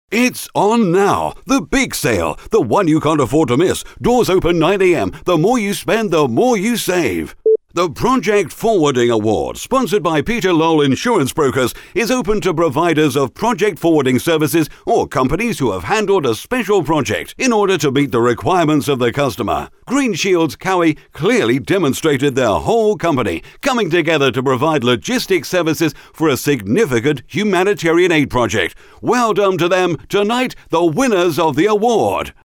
It's on now. The big sale. The one you can't afford to miss. Doors open 9 a.m. The more you spend, the more you save. The Project Forwarding Award, sponsored by Peter Lowell Insurance Brokers, is open to providers of project forwarding services or companies who have handled a special project in order to meet the requirements of the customer. Green Shields Cowie clearly demonstrated their whole company coming together to provide logistics services for a significant humanitarian aid project. Well done to them. Tonight, the winners of the award.